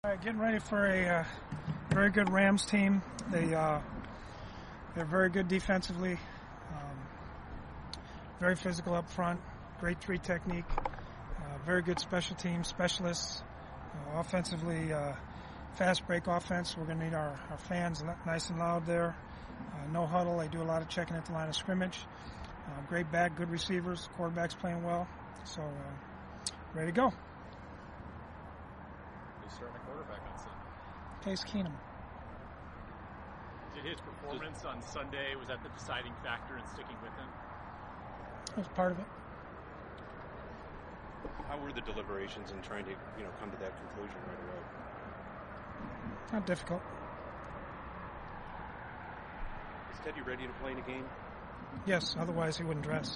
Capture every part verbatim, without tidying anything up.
All right, getting ready for a uh, very good Rams team. They uh, they're very good defensively, um, very physical up front, great three technique, uh, very good special team specialists. Uh, offensively, uh, fast break offense. We're going to need our, our fans nice and loud there. Uh, no huddle. They do a lot of checking at the line of scrimmage. Uh, great back, good receivers. Quarterback's playing well. So uh, ready to go. Starting a quarterback on Sunday. Case Keenum. Did his performance on Sunday, was that the deciding factor in sticking with him? That was part of it. How were the deliberations in trying to, you know, come to that conclusion right away? Not difficult. Is Teddy ready to play in a game? Yes, otherwise he wouldn't dress.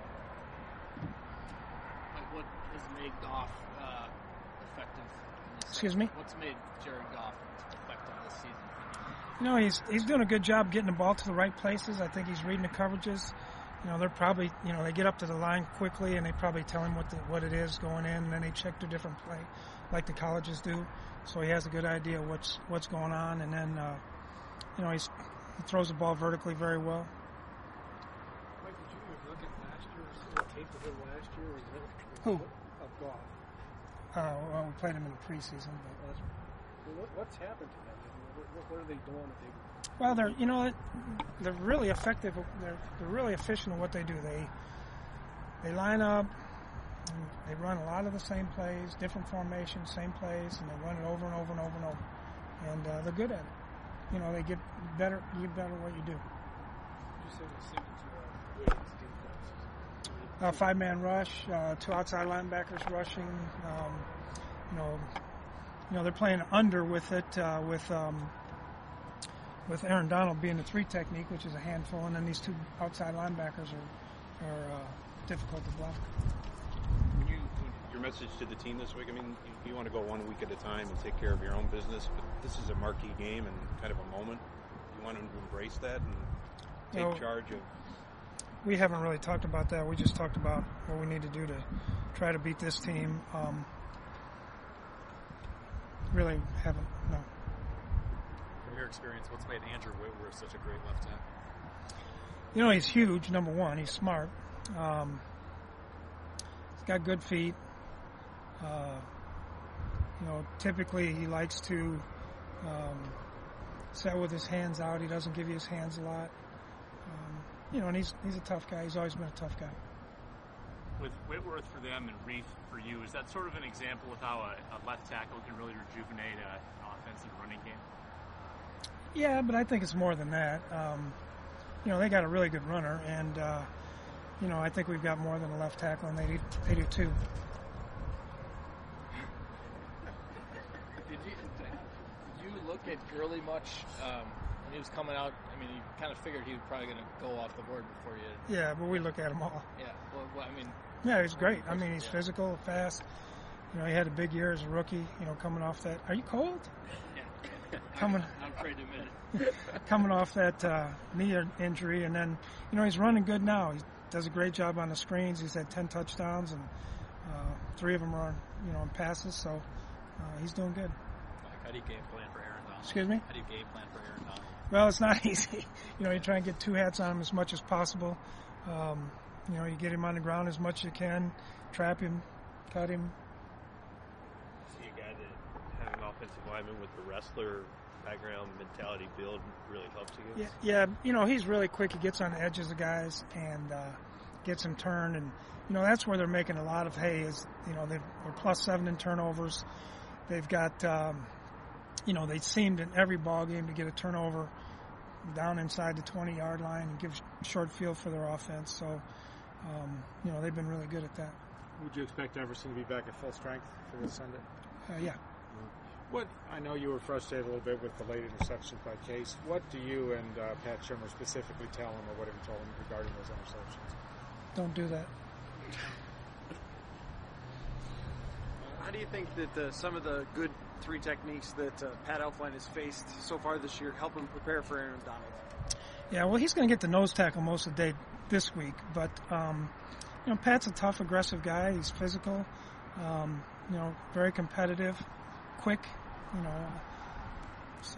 Like what has made Goff uh, effective? Excuse me? What's made Jared Goff effective this season? You know, he's he's doing a good job getting the ball to the right places. I think he's reading the coverages. You know, they're probably, you know, they get up to the line quickly and they probably tell him what the, what it is going in, and then they check the different play like the colleges do. So he has a good idea what's what's going on, and then, uh, you know, he's, he throws the ball vertically very well. Mike, did you look at last year's tape of him last year? Or is that, Who? Of Goff. Uh, well, we played him in the preseason. But well, what, what's happened to them? What, what are they doing? If they... Well, they're you know they're really effective. They're they're really efficient at what they do. They they line up. And they run a lot of the same plays, different formations, same plays, and they run it over and over and over and over. And uh, they're good at it. You know, they get better. You get better at what you do. You say the secret to uh, Williams' defense? Uh, five-man rush, uh, two outside linebackers rushing. Um, you know, you know they're playing under with it uh, with um, with Aaron Donald being the three technique, which is a handful, and then these two outside linebackers are are uh, difficult to block. When you, your message to the team this week, I mean, you, you want to go one week at a time and take care of your own business, but this is a marquee game and kind of a moment. You want them to embrace that and take No. charge of. We haven't really talked about that. We just talked about what we need to do to try to beat this team. Um, really haven't, no. From your experience, what's made Andrew Whitworth such a great left tackle? You know, he's huge, number one. He's smart. Um, he's got good feet. Uh, you know, typically he likes to um, set with his hands out. He doesn't give you his hands a lot. Um, you know, and he's he's a tough guy. He's always been a tough guy. With Whitworth for them and Reef for you, is that sort of an example of how a, a left tackle can really rejuvenate a, an offensive running game? Yeah, but I think it's more than that. Um, you know, they got a really good runner, and, uh, you know, I think we've got more than a left tackle, and they do, they do too. Did you did you look at Gurley much um, when he was coming out? I mean, you kind of figured he was probably going to go off the board before you. Yeah, but we look at them all. Yeah. Well, well I mean. Yeah, he's great. I mean, he's yeah. physical, fast. You know, he had a big year as a rookie, you know, coming off that. Are you cold? Yeah. Coming, I'm afraid to admit it. coming off that uh, knee injury, and then, you know, he's running good now. He does a great job on the screens. He's had ten touchdowns, and uh, three of them are, you know, on passes, so uh, he's doing good. How do you game plan for Aaron Donald? Excuse me? How do you game plan for Aaron Donald? Well, it's not easy. You know, you try and get two hats on him as much as possible. Um, you know, you get him on the ground as much as you can, trap him, cut him. See a guy that having offensive lineman with the wrestler background mentality build really helps you guys? Yeah, yeah, you know, he's really quick. He gets on the edges of guys and uh, gets them turned. And, you know, that's where they're making a lot of hay is, you know, they're, they're plus seven in turnovers. They've got, um, you know, they seemed in every ball game to get a turnover down inside the twenty-yard line and give short field for their offense. So, um, you know, they've been really good at that. Would you expect Everson to be back at full strength for this Sunday? Uh, yeah. What I know you were frustrated a little bit with the late interception by Case. What do you and uh, Pat Shimmer specifically tell him, or what have you told him regarding those interceptions? Don't do that. How do you think that uh, some of the good three techniques that uh, Pat Elflein has faced so far this year help him prepare for Aaron Donald? Yeah, well, he's going to get the nose tackle most of the day this week. But, um, you know, Pat's a tough, aggressive guy. He's physical, um, you know, very competitive, quick, you know. So.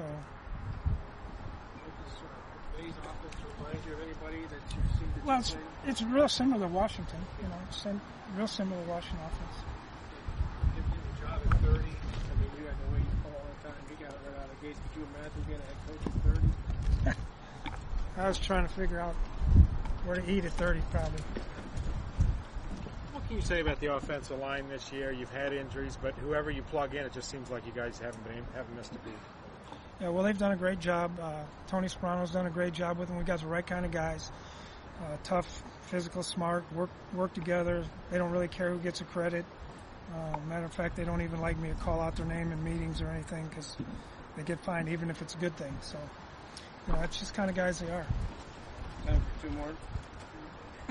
Does uh, today's offense remind you of anybody that you've seen? That Well, you it's, played? it's real similar to Washington, you know, sim, real similar to Washington offense. Give you the job at thirty. I mean, you got the way you call all the time. You got it right out of the gates. Could you imagine being a head coach at thirty? I was trying to figure out where to eat at thirty, probably. What can you say about the offensive line this year? You've had injuries, but whoever you plug in, it just seems like you guys haven't been haven't missed a beat. Yeah, well, they've done a great job. Uh, Tony Sperano's done a great job with them. We got the right kind of guys. Uh, tough, physical, smart, work work together. They don't really care who gets the credit. Uh, matter of fact, they don't even like me to call out their name in meetings or anything because they get fined, even if it's a good thing. So, you know, that's just the kind of guys they are. Time for two more. uh,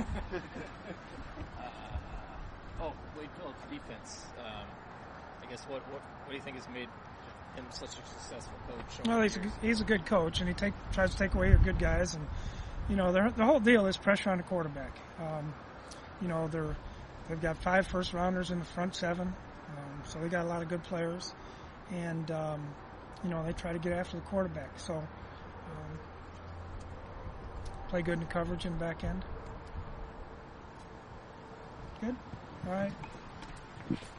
oh, Wade Phillips, defense. Um, I guess what, what what do you think has made him such a successful coach? Well, he's a, he's a good coach, and he take tries to take away your good guys, and you know the the whole deal is pressure on the quarterback. Um, you know they're they've got five first rounders in the front seven, um, so they got a lot of good players, and um, you know they try to get after the quarterback. So um, play good in the coverage in the back end. Good. All right.